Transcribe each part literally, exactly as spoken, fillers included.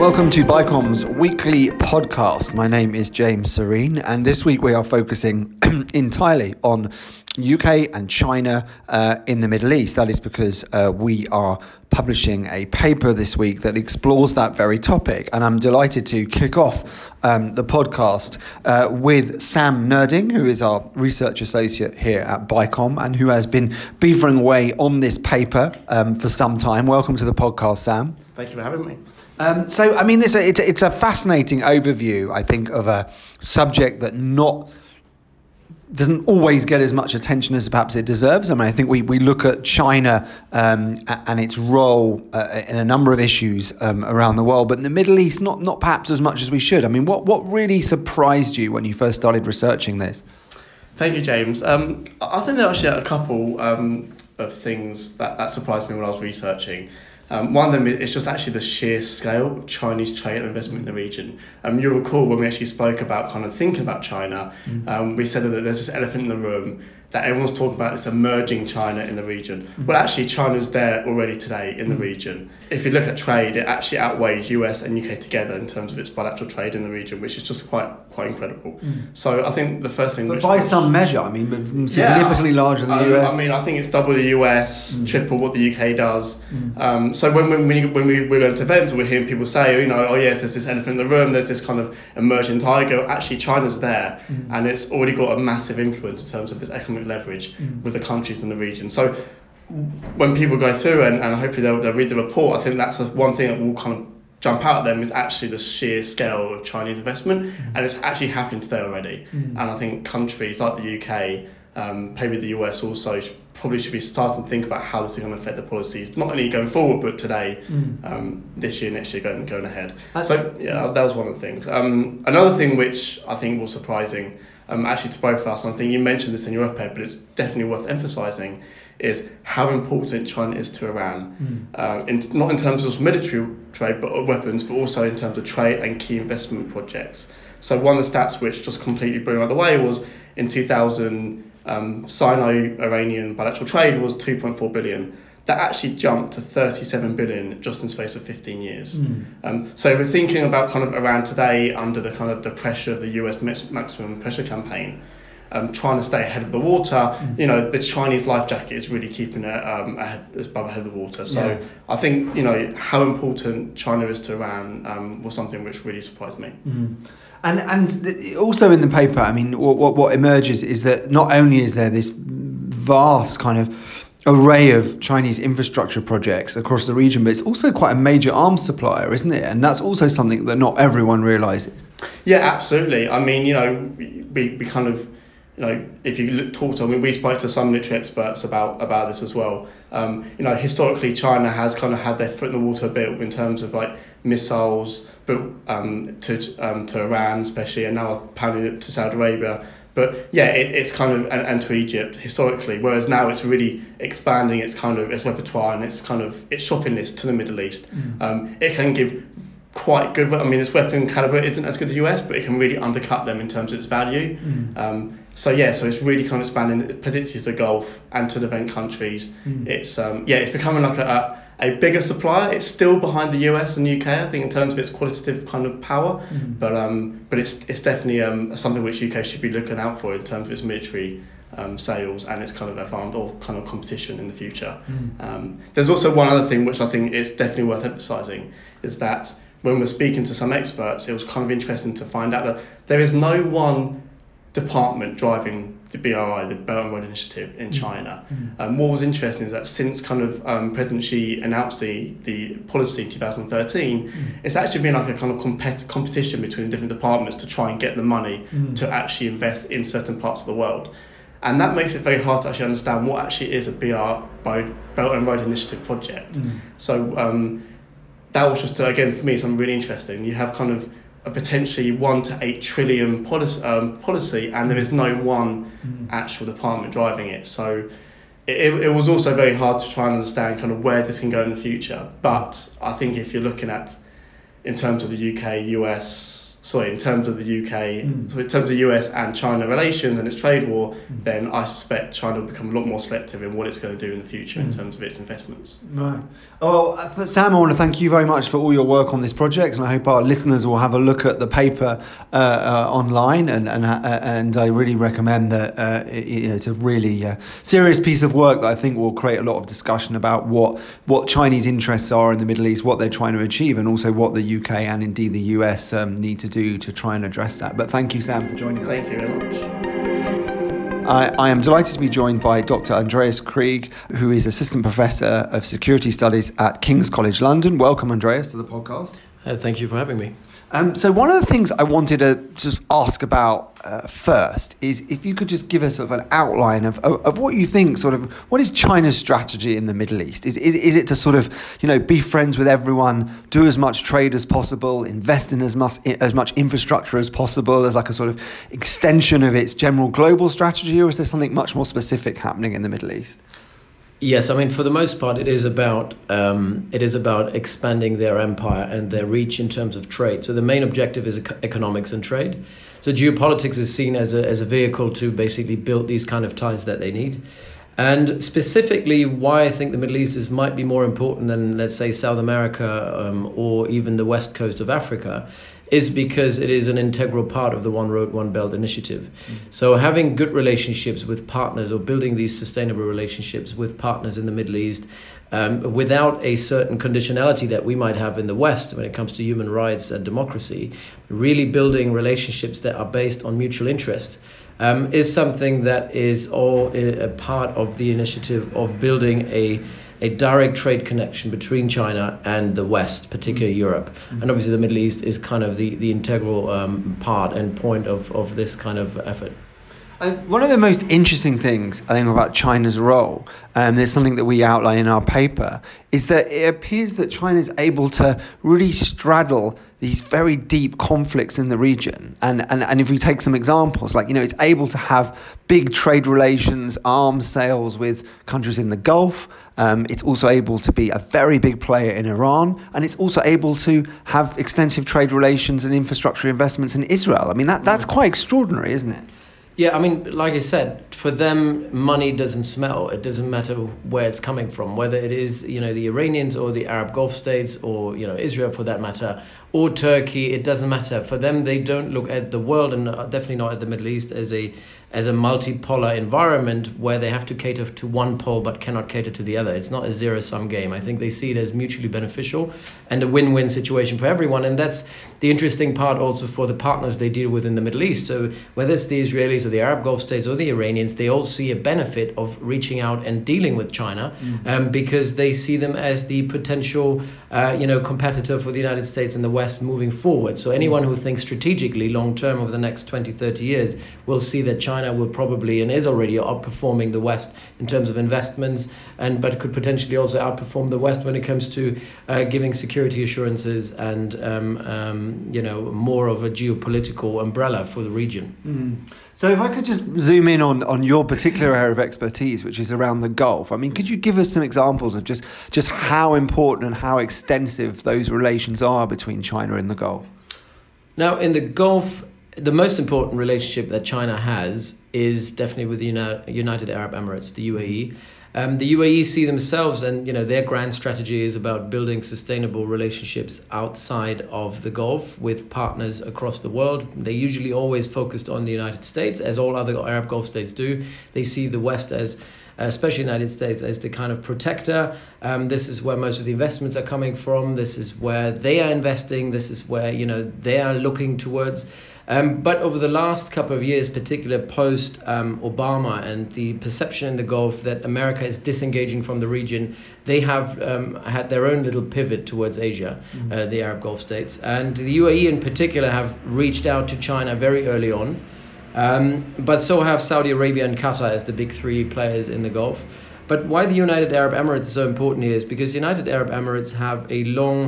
Welcome to BICOM's weekly podcast. My name is James Serene, and this week we are focusing entirely on U K and China uh, in the Middle East. That is because uh, we are publishing a paper this week that explores that very topic, and I'm delighted to kick off um, the podcast uh, with Sam Nerding, who is our research associate here at BICOM and who has been beavering away on this paper um, for some time. Welcome to the podcast, Sam. Thank you for having me. Um, so, I mean, this, it's, it's a fascinating overview, I think, of a subject that not doesn't always get as much attention as perhaps it deserves. I mean, I think we, we look at China um, and its role uh, in a number of issues um, around the world, but in the Middle East, not not perhaps as much as we should. I mean, what, what really surprised you when you first started researching this? Thank you, James. Um, I think there are actually a couple um, of things that, that surprised me when I was researching. Um, one of them is just actually the sheer scale of Chinese trade and investment in the region. Um, you'll recall when we actually spoke about kind of thinking about China, mm. um, we said that there's this elephant in the room, that everyone's talking about this emerging China in the region. Mm. Well, actually, China's there already today in the region. If you look at trade, it actually outweighs U S and U K together in terms of its bilateral trade in the region, which is just quite quite incredible. Mm. So I think the first thing... But which by was, some measure, I mean, significantly yeah, larger than the I, U S. I mean, I think it's double the U S, mm. triple what the U K does. Mm. Um, so when, when, when, when we, we're going to events, we're hearing people say, you know, oh yes, there's this elephant in the room, there's this kind of emerging tiger. Actually, China's there, mm. and it's already got a massive influence in terms of its economic leverage mm. with the countries in the region. So when people go through and, and hopefully they'll, they'll read the report, I think that's the one thing that will kind of jump out at them is actually the sheer scale of Chinese investment, mm. and it's actually happening today already. Mm. And I think countries like the U K, um, maybe the U S also, should, probably should be starting to think about how this is going to affect their policies, not only going forward, but today, mm. um, this year, next year, going, going ahead. That's so yeah, that was one of the things. Um, another thing which I think was surprising, um, actually to both of us, and I think you mentioned this in your op-ed, but it's definitely worth emphasising, is how important China is to Iran, mm. uh, in, not in terms of military trade but weapons, but also in terms of trade and key investment projects. So one of the stats which just completely blew me out of the way was in two thousand, um, Sino-Iranian bilateral trade was two point four billion. That actually jumped to thirty-seven billion just in the space of fifteen years. Mm. Um, so we're thinking about kind of Iran today under the kind of the pressure of the U S maximum pressure campaign. Um, trying to stay ahead of the water, mm. you know, the Chinese life jacket is really keeping it um, ahead, above ahead of the water. So yeah. I think, you know, how important China is to Iran um, was something which really surprised me. Mm. And and also in the paper, I mean, what, what what emerges is that not only is there this vast kind of array of Chinese infrastructure projects across the region, but it's also quite a major arms supplier, isn't it? And that's also something that not everyone realises. Yeah, absolutely. I mean, you know, we, we kind of, you know, if you look, talk to, I mean, we spoke to some military experts about, about this as well. Um, you know, historically, China has kind of had their foot in the water a bit in terms of like missiles, but um, to um, to Iran especially, and now apparently to Saudi Arabia. But yeah, it, it's kind of and, and to Egypt historically, whereas now it's really expanding its kind of its repertoire and its kind of its shopping list to the Middle East. Mm. Um, it can give quite good. I mean, its weapon caliber isn't as good as the U S, but it can really undercut them in terms of its value. Mm. Um, so yeah, so it's really kind of expanding, particularly to the Gulf and to the event countries. Mm. It's um, yeah, it's becoming like a, a bigger supplier. It's still behind the U S and U K, I think, in terms of its qualitative kind of power. Mm. But um, but it's it's definitely um something which U K should be looking out for in terms of its military um sales and its kind of advanced or kind of competition in the future. Mm. Um, there's also one other thing which I think is definitely worth emphasising is that when we're speaking to some experts, it was kind of interesting to find out that there is no one department driving the B R I, the Belt and Road Initiative in China. Mm-hmm. Um, what was interesting is that since kind of um, President Xi announced the, the policy in two thousand thirteen, mm-hmm. it's actually been like a kind of compet- competition between different departments to try and get the money mm-hmm. to actually invest in certain parts of the world. And that makes it very hard to actually understand what actually is a B R I, Belt and Road Initiative project. Mm-hmm. So um, that was just, uh, again, for me, something really interesting. You have kind of a potentially one to eight trillion policy, um, policy, and there is no one mm. actual department driving it. So it, it was also very hard to try and understand kind of where this can go in the future. But I think if you're looking at, in terms of the U K, U S, sorry, in terms of the U K, Mm. so in terms of U S and China relations and its trade war, Mm. then I suspect China will become a lot more selective in what it's going to do in the future Mm. in terms of its investments. Right. Oh, well, Sam, I want to thank you very much for all your work on this project, and I hope our listeners will have a look at the paper uh, uh, online, and and uh, and I really recommend that. Uh, it, you know, it's a really uh, serious piece of work that I think will create a lot of discussion about what what Chinese interests are in the Middle East, what they're trying to achieve, and also what the U K and indeed the U S um, need to do to try and address that. But thank you, Sam, for joining us. Thank you very much. I, I am delighted to be joined by Doctor Andreas Krieg, who is Assistant Professor of Security Studies at King's College London. Welcome, Andreas, to the podcast. Uh, thank you for having me. Um, so one of the things I wanted to just ask about uh, first is if you could just give us sort of an outline of, of, of what you think, sort of, what is China's strategy in the Middle East? Is, is is it to sort of, you know, be friends with everyone, do as much trade as possible, invest in as much as much infrastructure as possible, as like a sort of extension of its general global strategy, or is there something much more specific happening in the Middle East? Yes, I mean, for the most part, it is about um, it is about expanding their empire and their reach in terms of trade. So the main objective is ec- economics and trade. So geopolitics is seen as a as a vehicle to basically build these kind of ties that they need. And specifically, why I think the Middle East is might be more important than, let's say, South America um, or even the west coast of Africa, is because it is an integral part of the One Road, One Belt initiative. Mm. So having good relationships with partners, or building these sustainable relationships with partners in the Middle East, um, without a certain conditionality that we might have in the West when it comes to human rights and democracy, really building relationships that are based on mutual interest, um, is something that is all a part of the initiative of building a a direct trade connection between China and the West, particularly mm-hmm. Europe. Mm-hmm. And obviously the Middle East is kind of the, the integral um, part and point of, of this kind of effort. And one of the most interesting things, I think, about China's role, and there's something that we outline in our paper, is that it appears that China is able to really straddle these very deep conflicts in the region. And, and and if we take some examples, like, you know, it's able to have big trade relations, arms sales with countries in the Gulf. Um, it's also able to be a very big player in Iran. And it's also able to have extensive trade relations and infrastructure investments in Israel. I mean, that that's quite extraordinary, isn't it? Yeah, I mean, like I said, for them, money doesn't smell. It doesn't matter where it's coming from, whether it is, you know, the Iranians or the Arab Gulf states, or, you know, Israel for that matter, or Turkey. It doesn't matter. For them, they don't look at the world, and definitely not at the Middle East, as a as a multipolar environment where they have to cater to one pole but cannot cater to the other. It's not a zero-sum game. I think they see it as mutually beneficial and a win-win situation for everyone. And that's the interesting part also for the partners they deal with in the Middle East. So whether it's the Israelis or the Arab Gulf states or the Iranians, they all see a benefit of reaching out and dealing with China mm-hmm. um, because they see them as the potential uh, you know, competitor for the United States and the West moving forward. So anyone who thinks strategically long-term over the next twenty, thirty years will see that China will probably and is already outperforming the West in terms of investments, and but could potentially also outperform the West when it comes to uh, giving security assurances and um, um, you know, more of a geopolitical umbrella for the region. Mm. So if I could just zoom in on, on your particular area of expertise, which is around the Gulf. I mean, could you give us some examples of just, just how important and how extensive those relations are between China and the Gulf? Now, in the Gulf, the most important relationship that China has is definitely with the Uni- United Arab Emirates, the U A E. Um, the U A E see themselves, and you know, their grand strategy is about building sustainable relationships outside of the Gulf with partners across the world. They usually always focused on the United States, as all other Arab Gulf states do. They see the West as, especially the United States, as the kind of protector. Um, this is where most of the investments are coming from. This is where they are investing. This is where, you know, they are looking towards. Um, but over the last couple of years, particularly post um, Obama and the perception in the Gulf that America is disengaging from the region, they have um, had their own little pivot towards Asia, mm-hmm. uh, the Arab Gulf states. And the U A E in particular have reached out to China very early on. Um, but so have Saudi Arabia and Qatar as the big three players in the Gulf. But why the United Arab Emirates is so important here is because the United Arab Emirates have a long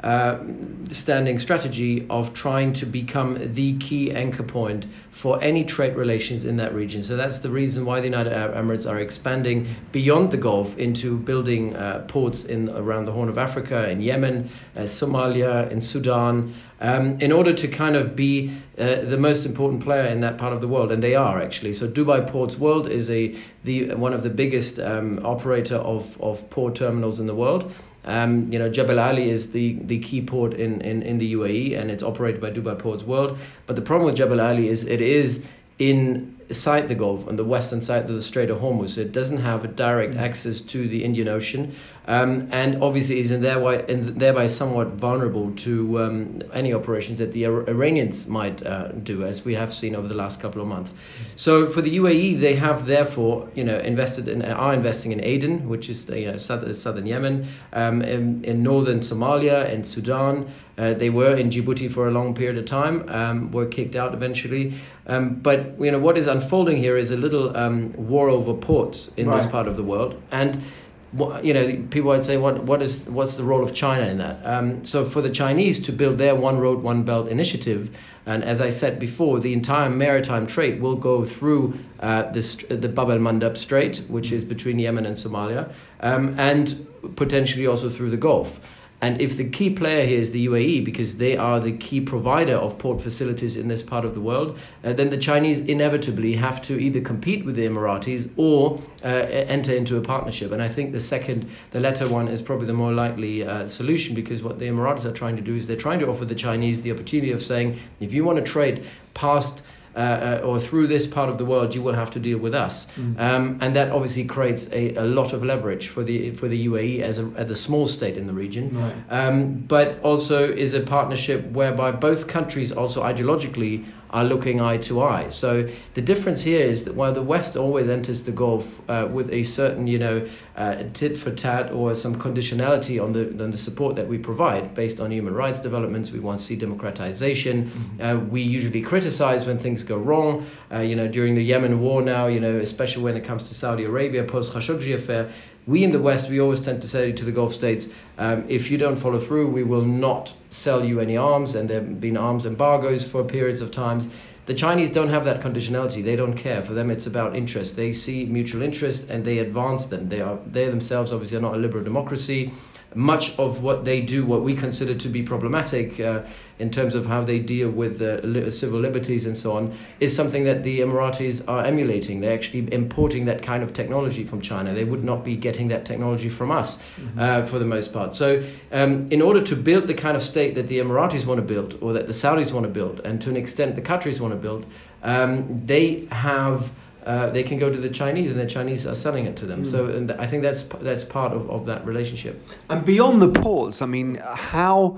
uh, standing strategy of trying to become the key anchor point for any trade relations in that region. So that's the reason why the United Arab Emirates are expanding beyond the Gulf into building uh, ports in around the Horn of Africa, in Yemen, uh, Somalia, in Sudan, um, in order to kind of be uh, the most important player in that part of the world, and they are actually. So Dubai Ports World is a the one of the biggest um, operator of, of port terminals in the world. Um, you know, Jebel Ali is the, the key port in, in, in the U A E, and it's operated by Dubai Ports World. But the problem with Jebel Ali is it is inside the Gulf, on the western side of the Strait of Hormuz. So it doesn't have a direct access to the Indian Ocean, um, and obviously is in thereby, in thereby somewhat vulnerable to um, any operations that the Iranians might uh, do, as we have seen over the last couple of months. So for the U A E, they have therefore, you know, invested in, are investing in Aden, which is the, you know, southern, southern Yemen, um, in, in northern Somalia, in Sudan. Uh, they were in Djibouti for a long period of time, um, were kicked out eventually. Um, but you know what is unfolding here is a little um, war over ports in right. this part of the world, and you know people would say, what what is what's the role of China in that? Um, so for the Chinese to build their One Road, One Belt initiative, and as I said before, the entire maritime trade will go through uh, this, the Bab el-Mandab Strait, which is between Yemen and Somalia, um, and potentially also through the Gulf. And if the key player here is the U A E, because they are the key provider of port facilities in this part of the world, uh, then the Chinese inevitably have to either compete with the Emiratis or uh, enter into a partnership. And I think the second, the latter one, is probably the more likely uh, solution, because what the Emiratis are trying to do is they're trying to offer the Chinese the opportunity of saying, if you want to trade past Uh, uh, or through this part of the world, you will have to deal with us, mm. um, and that obviously creates a, a lot of leverage for the for the U A E as a as a small state in the region, right. um, but also is a partnership whereby both countries also ideologically are looking eye to eye. So the difference here is that while the West always enters the Gulf uh, with a certain, you know, uh, tit for tat or some conditionality on the on the support that we provide based on human rights developments, we want to see democratization. Mm-hmm. Uh, we usually criticize when things go wrong. Uh, you know, during the Yemen war now, you know, especially when it comes to Saudi Arabia post Khashoggi affair. We in the West, we always tend to say to the Gulf states, um, if you don't follow through, we will not sell you any arms, and there have been arms embargoes for periods of times. The Chinese don't have that conditionality. They don't care. For them, it's about interest. They see mutual interest and they advance them. They are they themselves obviously are not a liberal democracy. Much of what they do, what we consider to be problematic uh, in terms of how they deal with uh, li- civil liberties and so on, is something that the Emiratis are emulating. They're actually importing that kind of technology from China. They would not be getting that technology from us, mm-hmm. uh, for the most part. So um, in order to build the kind of state that the Emiratis want to build, or that the Saudis want to build, and to an extent the Qataris want to build, um, they have... Uh, they can go to the Chinese, and the Chinese are selling it to them. Mm. So and I think that's that's part of, of that relationship. And beyond the ports, I mean, how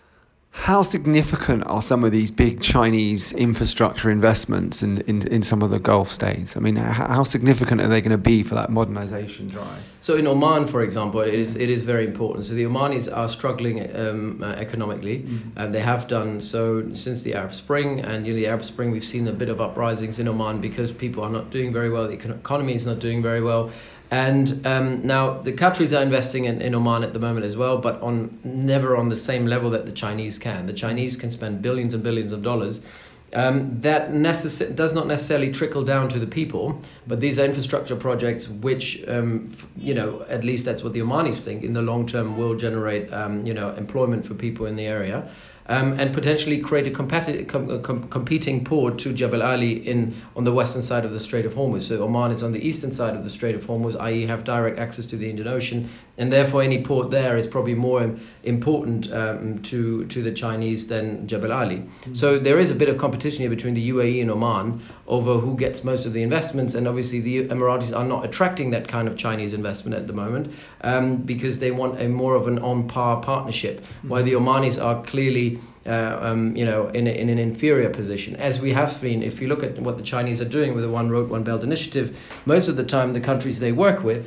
how significant are some of these big Chinese infrastructure investments in, in, in some of the Gulf states? I mean, how, how significant are they going to be for that modernization drive? So in Oman, for example, it is it is very important. So the Omanis are struggling um, uh, economically, mm-hmm. and they have done so since the Arab Spring. And you know, the Arab Spring, we've seen a bit of uprisings in Oman because people are not doing very well. The economy is not doing very well. And um, now the Qataris are investing in, in Oman at the moment as well, but on never on the same level that the Chinese can. The Chinese can spend billions and billions of dollars. Um, that necess- does not necessarily trickle down to the people, but these are infrastructure projects which, um, f- you know, at least that's what the Omanis think, in the long term will generate, um, you know, employment for people in the area. Um, and potentially create a competi- com- com- competing port to Jebel Ali in on the western side of the Strait of Hormuz. So Oman is on the eastern side of the Strait of Hormuz, that is have direct access to the Indian Ocean, and therefore any port there is probably more important um, to, to the Chinese than Jebel Ali. Mm-hmm. So there is a bit of competition here between the U A E and Oman over who gets most of the investments, and obviously the Emiratis are not attracting that kind of Chinese investment at the moment um, because they want a more of an on-par partnership, mm-hmm. while the Omanis are clearly Uh, um, you know, in, a, in an inferior position. As we have seen, if you look at what the Chinese are doing with the One Road, One Belt initiative, most of the time the countries they work with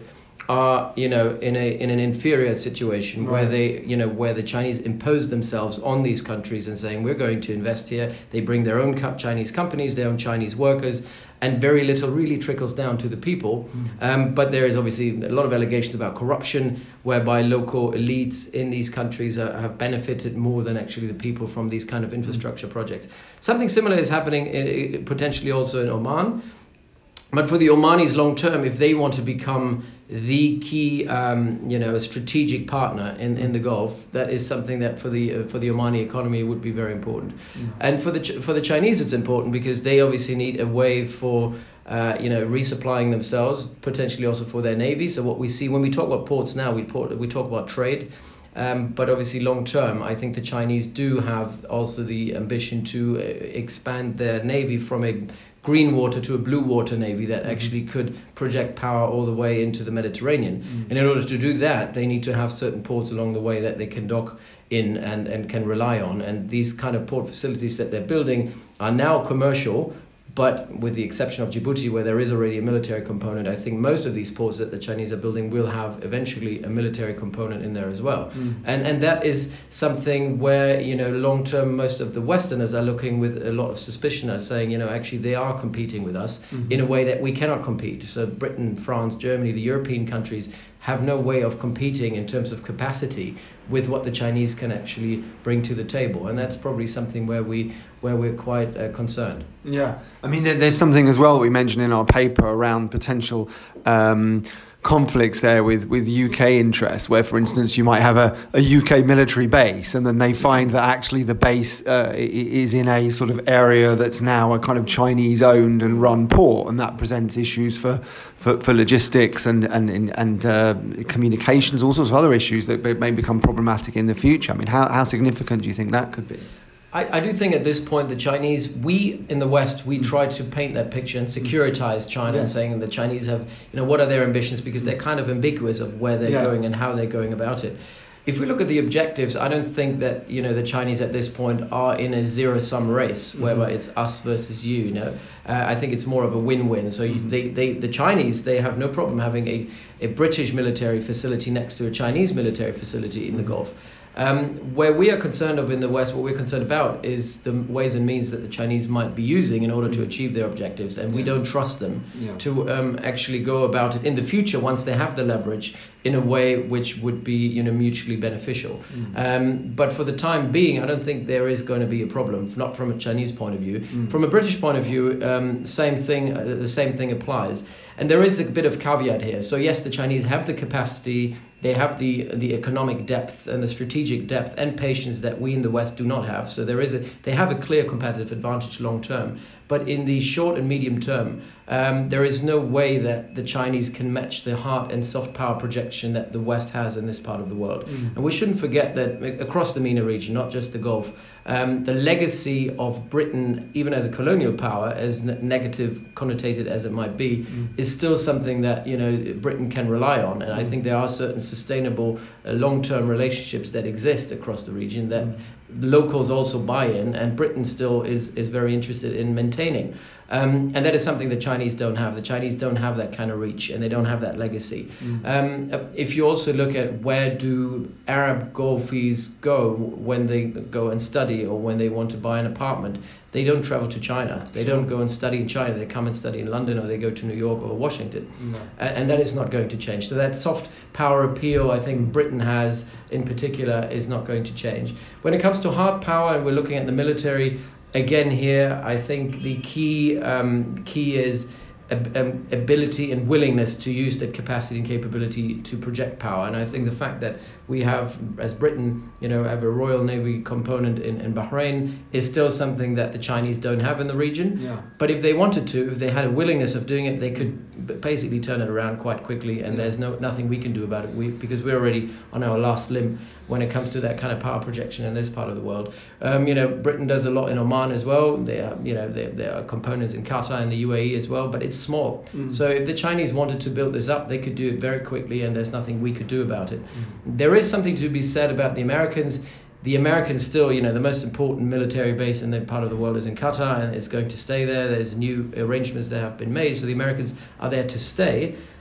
are, you know, in a in an inferior situation Right. where they, you know, where the Chinese impose themselves on these countries and saying we're going to invest here. They bring their own co- Chinese companies, their own Chinese workers, and very little really trickles down to the people. Um, but there is obviously a lot of allegations about corruption, whereby local elites in these countries are, have benefited more than actually the people from these kind of infrastructure projects. Something similar is happening in, potentially also in Oman. But for the Omanis long term, if they want to become the key, um, you know, strategic partner in, in the Gulf, that is something that for the uh, for the Omani economy would be very important. Mm. And for the Ch- for the Chinese, it's important because they obviously need a way for uh, you know resupplying themselves, potentially also for their navy. So what we see when we talk about ports now, we port, we talk about trade. Um, but obviously long term, I think the Chinese do have also the ambition to uh, expand their navy from a green water to a blue water navy that actually could project power all the way into the Mediterranean. Mm. And in order to do that, they need to have certain ports along the way that they can dock in and, and can rely on. And these kind of port facilities that they're building are now commercial, but with the exception of Djibouti, where there is already a military component, I think most of these ports that the Chinese are building will have eventually a military component in there as well. Mm. And and that is something where, you know, long term, most of the Westerners are looking with a lot of suspicion, are saying, you know, actually they are competing with us mm-hmm. in a way that we cannot compete. So Britain, France, Germany, the European countries have no way of competing in terms of capacity with what the Chinese can actually bring to the table, and that's probably something where we where we're quite uh, concerned. Yeah, I mean, there's something as well we mentioned in our paper around potential um, conflicts there with, with U K interests, where, for instance, you might have a, a U K military base, and then they find that actually the base uh, is in a sort of area that's now a kind of Chinese-owned and run port, and that presents issues for for, for logistics and and and uh, communications, all sorts of other issues that may become problematic in the future. I mean, how how significant do you think that could be? I, I do think at this point the Chinese, we in the West, we try to paint that picture and securitize China yeah. and saying the Chinese have, you know, what are their ambitions, because they're kind of ambiguous of where they're yeah. going and how they're going about it. If we look at the objectives, I don't think that, you know, the Chinese at this point are in a zero-sum race mm-hmm. whereby it's us versus you, you know. Uh, I think it's more of a win-win. So you, they, they, the Chinese, they have no problem having a, a British military facility next to a Chinese military facility in the Gulf. Um, where we are concerned of in the West, what we're concerned about is the ways and means that the Chinese might be using in order to achieve their objectives, and we don't trust them yeah. to um, actually go about it in the future once they have the leverage in a way which would be, you know, mutually beneficial. Mm. Um, but for the time being, I don't think there is going to be a problem, not from a Chinese point of view. Mm. From a British point of view, um, same thing. Uh, the same thing applies, and there is a bit of caveat here. So yes, the Chinese have the capacity. They have the the economic depth and the strategic depth and patience that we in the West do not have. So there is a they have a clear competitive advantage long term. But in the short and medium term, um, there is no way that the Chinese can match the hard and soft power projection that the West has in this part of the world. Mm. And we shouldn't forget that across the MENA region, not just the Gulf, um, the legacy of Britain, even as a colonial power, as ne- negative connotated as it might be, mm. is still something that, you know, Britain can rely on. And I think there are certain sustainable uh, long-term relationships that exist across the region that mm. locals also buy in, and Britain still is, is very interested in maintaining. Um, and that is something the Chinese don't have. The Chinese don't have that kind of reach, and they don't have that legacy. Mm. Um, if you also look at where do Arab Gulfies go when they go and study or when they want to buy an apartment, they don't travel to China. They sure. don't go and study in China. They come and study in London, or they go to New York or Washington. No. And, and that is not going to change. So that soft power appeal I think Britain has in particular is not going to change. When it comes to hard power, and we're looking at the military, again here, I think the key um, key is um, ability and willingness to use that capacity and capability to project power. And I think the fact that we have, as Britain, you know, have a Royal Navy component in, in Bahrain is still something that the Chinese don't have in the region. Yeah. But if they wanted to, if they had a willingness of doing it, they could basically turn it around quite quickly, and yeah. there's no nothing we can do about it. We because we're already on our last limb when it comes to that kind of power projection in this part of the world. Um, you know, Britain does a lot in Oman as well. They are, you know, there there are components in Qatar and the U A E as well, but it's small. Mm. So if the Chinese wanted to build this up, they could do it very quickly, and there's nothing we could do about it. Mm. There is something to be said about the Americans. The Americans still, you know, the most important military base in that part of the world is in Qatar, and it's going to stay there. There's new arrangements that have been made, so the Americans are there to stay.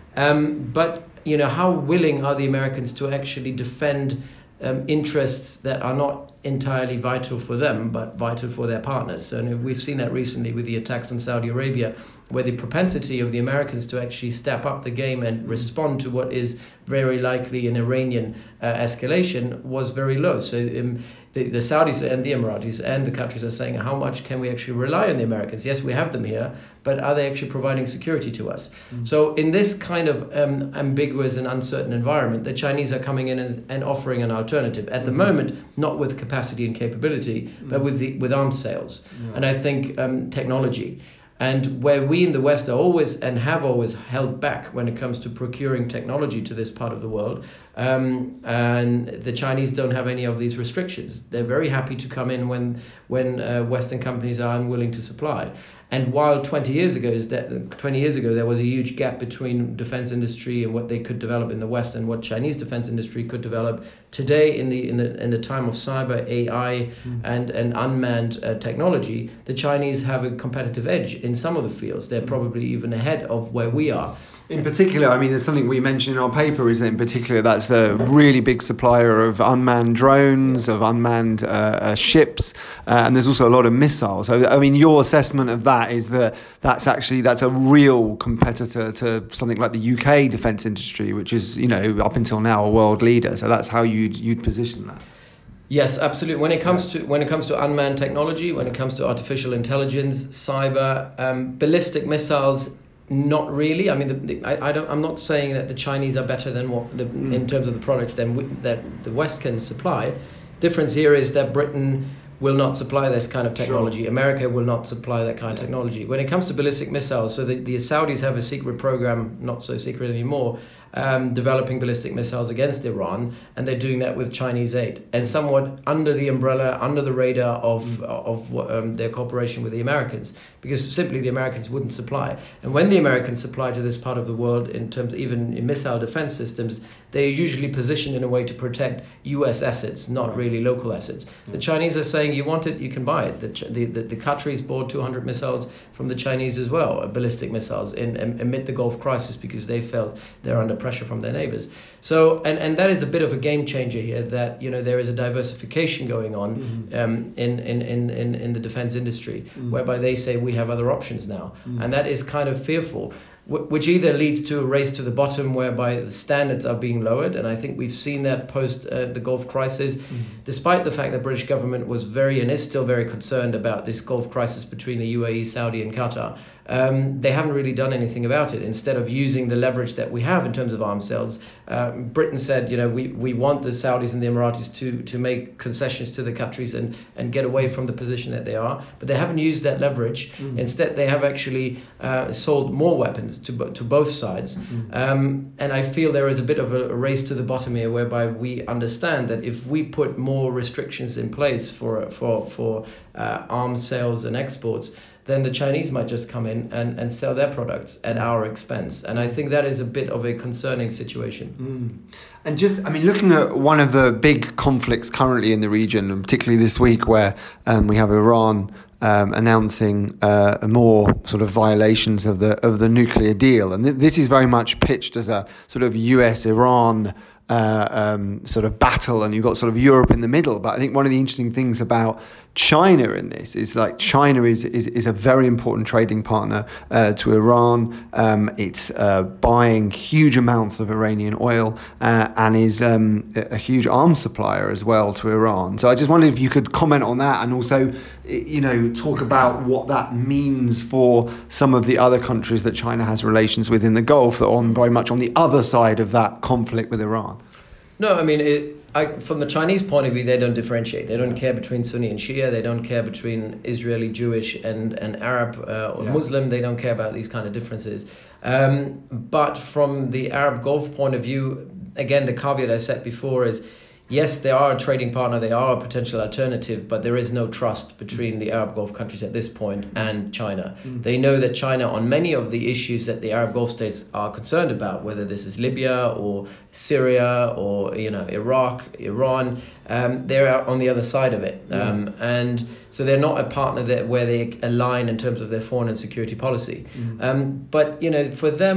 Um, but you know, how willing are the Americans to actually defend um, interests that are not entirely vital for them, but vital for their partners? And we've seen that recently with the attacks on Saudi Arabia, where the propensity of the Americans to actually step up the game and respond to what is very likely an Iranian uh, escalation was very low. So um, the, the Saudis and the Emiratis and the countries are saying, how much can we actually rely on the Americans? Yes, we have them here, but are they actually providing security to us? Mm-hmm. So in this kind of um, ambiguous and uncertain environment, the Chinese are coming in and, and offering an alternative. At the mm-hmm. moment, not with capacity and capability, mm-hmm. but with the, with arms sales. Yeah. And I think um, technology. And where we in the West are always and have always held back when it comes to procuring technology to this part of the world, um, and the Chinese don't have any of these restrictions. They're very happy to come in when when uh, Western companies are unwilling to supply. And while twenty years ago, is that twenty years ago there was a huge gap between defense industry and what they could develop in the West and what Chinese defense industry could develop, today in the in the in the time of cyber, A I, mm. and and unmanned uh, technology, the Chinese have a competitive edge in some of the fields. They're probably even ahead of where we are. In particular, I mean, there's something we mentioned in our paper is that in particular that's a really big supplier of unmanned drones, of unmanned uh, uh, ships, uh, and there's also a lot of missiles. So, I mean, your assessment of that is that that's actually, that's a real competitor to something like the U K defence industry, which is, you know, up until now a world leader. So that's how you'd, you'd position that. Yes, absolutely. When it comes to when it comes to unmanned technology, when it comes to artificial intelligence, cyber, um, ballistic missiles, not really. I mean, the, the, I, I don't. I'm not saying that the Chinese are better than what the, mm. in terms of the products than we, that the West can supply. Difference here is that Britain will not supply this kind of technology. Sure. America will not supply that kind of technology. When it comes to ballistic missiles, so the, the Saudis have a secret program, not so secret anymore, um, developing ballistic missiles against Iran, and they're doing that with Chinese aid, and somewhat under the umbrella, under the radar of mm. of um, their cooperation with the Americans, because simply the Americans wouldn't supply. And when the Americans supply to this part of the world, in terms of even in missile defense systems, they're usually positioned in a way to protect U S assets, not really local assets. Mm. The Chinese are saying, you want it, you can buy it. The the, the, the Qataris bought two hundred missiles from the Chinese as well, ballistic missiles, in, in amid the Gulf crisis, because they felt they're under pressure from their neighbors. So, and, and that is a bit of a game changer here, that, you know, there is a diversification going on mm-hmm. um, in, in, in, in, in the defense industry, mm-hmm. whereby they say we have other options now. Mm-hmm. And that is kind of fearful, which either leads to a race to the bottom whereby the standards are being lowered. And I think we've seen that post uh, the Gulf crisis, mm. despite the fact that the British government was very and is still very concerned about this Gulf crisis between the U A E, Saudi and Qatar. Um, they haven't really done anything about it. Instead of using the leverage that we have in terms of arms sales, uh, Britain said, you know, we, we want the Saudis and the Emiratis to to make concessions to the countries and, and get away from the position that they are. But they haven't used that leverage. Mm. Instead, they have actually uh, sold more weapons to to both sides. Mm. Um, and I feel there is a bit of a race to the bottom here, whereby we understand that if we put more restrictions in place for for for uh, arms sales and exports, then the Chinese might just come in and, and sell their products at our expense. And I think that is a bit of a concerning situation. Mm. And just, I mean, looking at one of the big conflicts currently in the region, and particularly this week where um, we have Iran um, announcing uh, more sort of violations of the of the nuclear deal. And th- this is very much pitched as a sort of U S Iran Uh, um, sort of battle, and you've got sort of Europe in the middle. But I think one of the interesting things about China in this is like China is is, is a very important trading partner uh, to Iran. Um, it's uh, buying huge amounts of Iranian oil uh, and is um, a huge arms supplier as well to Iran. So I just wondered if you could comment on that, and also, you know, talk about what that means for some of the other countries that China has relations with in the Gulf that are on very much on the other side of that conflict with Iran. No, I mean, it, I, from the Chinese point of view, they don't differentiate. They don't care between Sunni and Shia. They don't care between Israeli, Jewish, and, and Arab uh, or yeah. Muslim. They don't care about these kind of differences. Um, but from the Arab Gulf point of view, again, the caveat I set before is, yes, they are a trading partner, they are a potential alternative, but there is no trust between the Arab Gulf countries at this point and China. Mm. They know that China, on many of the issues that the Arab Gulf states are concerned about, whether this is Libya or Syria or, you know, Iraq, Iran, um, they're on the other side of it. Yeah. Um, and so they're not a partner that where they align in terms of their foreign and security policy. Mm. Um, but, you know, for them,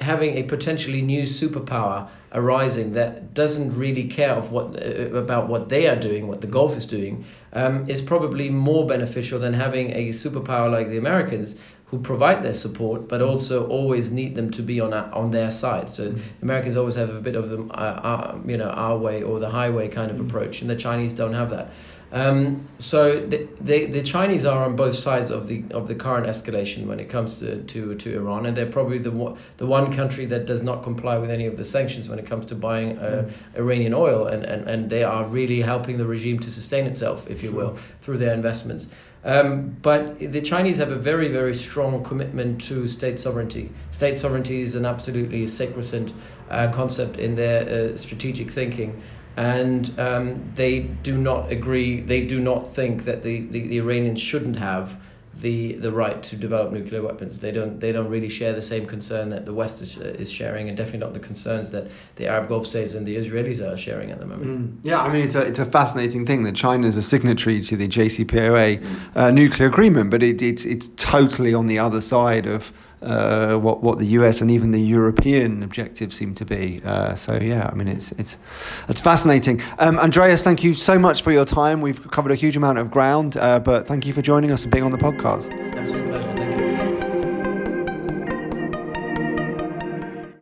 having a potentially new superpower arising that doesn't really care of what uh, about what they are doing, what the Gulf is doing, um, is probably more beneficial than having a superpower like the Americans, who provide their support, but also always need them to be on a, on their side. So mm-hmm. Americans always have a bit of the uh, uh, you know our way or the highway kind of mm-hmm. approach, and the Chinese don't have that. Um, so the, the the Chinese are on both sides of the of the current escalation when it comes to, to, to Iran, and they're probably the one, the one country that does not comply with any of the sanctions when it comes to buying uh, mm. Iranian oil, and, and, and they are really helping the regime to sustain itself, if you sure. will, through their investments. Um, but the Chinese have a very, very strong commitment to state sovereignty. State sovereignty is an absolutely sacrosanct uh, concept in their uh, strategic thinking. And um, they do not agree, they do not think that the, the, the Iranians shouldn't have the the right to develop nuclear weapons. They don't they don't really share the same concern that the West is, is sharing, and definitely not the concerns that the Arab Gulf states and the Israelis are sharing at the moment. Mm. Yeah, I mean, it's a, it's a fascinating thing that China is a signatory to the J C P O A mm. uh, nuclear agreement, but it, it's, it's totally on the other side of Uh, what what the U S and even the European objectives seem to be. Uh, so yeah, I mean it's it's it's fascinating. Um, Andreas, thank you so much for your time. We've covered a huge amount of ground, uh, but thank you for joining us and being on the podcast. Absolute pleasure.